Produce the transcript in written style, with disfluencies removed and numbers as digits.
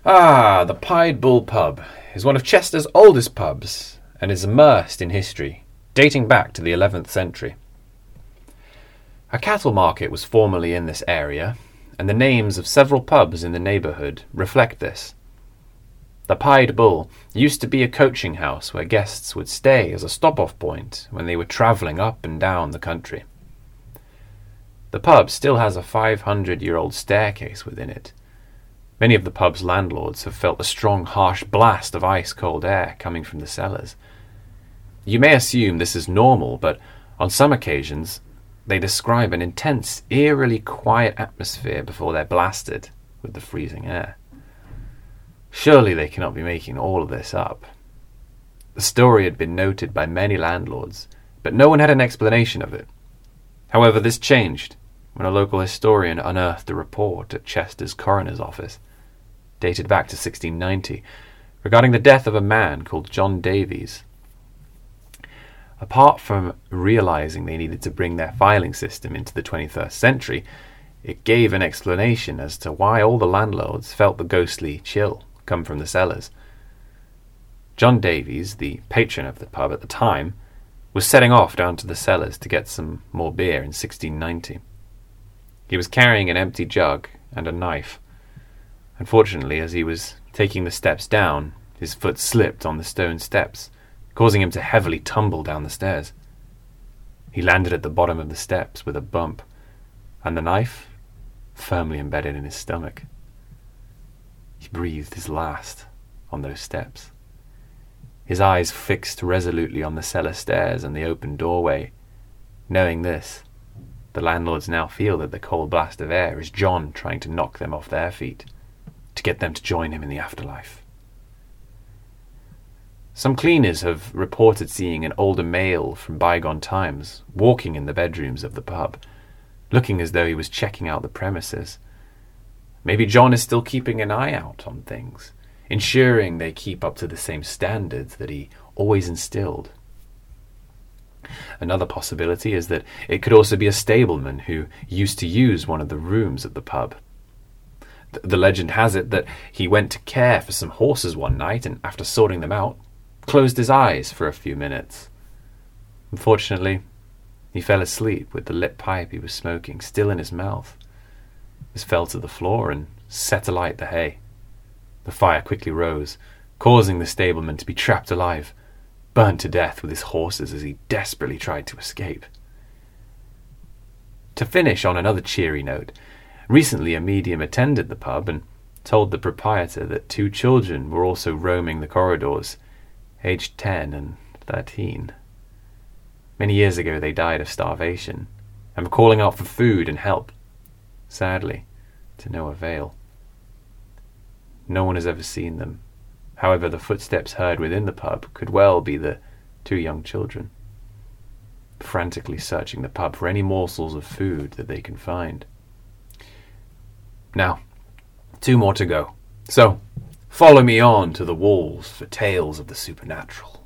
The Pied Bull Pub is one of Chester's oldest pubs and is immersed in history, dating back to the 11th century. A cattle market was formerly in this area, and the names of several pubs in the neighbourhood reflect this. The Pied Bull used to be a coaching house where guests would stay as a stop-off point when they were travelling up and down the country. The pub still has a 500-year-old staircase within it. Many of the pub's landlords have felt a strong, harsh blast of ice-cold air coming from the cellars. You may assume this is normal, but on some occasions they describe an intense, eerily quiet atmosphere before they're blasted with the freezing air. Surely they cannot be making all of this up. The story had been noted by many landlords, but no one had an explanation of it. However, this changed when a local historian unearthed a report at Chester's coroner's office, dated back to 1690, regarding the death of a man called John Davies. Apart from realizing they needed to bring their filing system into the 21st century, it gave an explanation as to why all the landlords felt the ghostly chill come from the cellars. John Davies, the patron of the pub at the time, was setting off down to the cellars to get some more beer in 1690. He was carrying an empty jug and a knife. Unfortunately, as he was taking the steps down, his foot slipped on the stone steps, causing him to heavily tumble down the stairs. He landed at the bottom of the steps with a bump, and the knife firmly embedded in his stomach. He breathed his last on those steps, his eyes fixed resolutely on the cellar stairs and the open doorway. Knowing this, the landlords now feel that the cold blast of air is John trying to knock them off their feet, to get them to join him in the afterlife. Some cleaners have reported seeing an older male from bygone times walking in the bedrooms of the pub, looking as though he was checking out the premises. Maybe John is still keeping an eye out on things, ensuring they keep up to the same standards that he always instilled. Another possibility is that it could also be a stableman who used to use one of the rooms at the pub. The legend has it that he went to care for some horses one night and, after sorting them out, closed his eyes for a few minutes. Unfortunately, he fell asleep with the lit pipe he was smoking still in his mouth. This fell to the floor and set alight the hay. The fire quickly rose, causing the stableman to be trapped alive, burnt to death with his horses as he desperately tried to escape. To finish on another cheery note, recently a medium attended the pub and told the proprietor that 2 children were also roaming the corridors, aged 10 and 13. Many years ago they died of starvation and were calling out for food and help. Sadly, to no avail. No one has ever seen them. However, the footsteps heard within the pub could well be the 2 young children, frantically searching the pub for any morsels of food that they can find. Now, 2 more to go. So, follow me on to the walls for tales of the supernatural.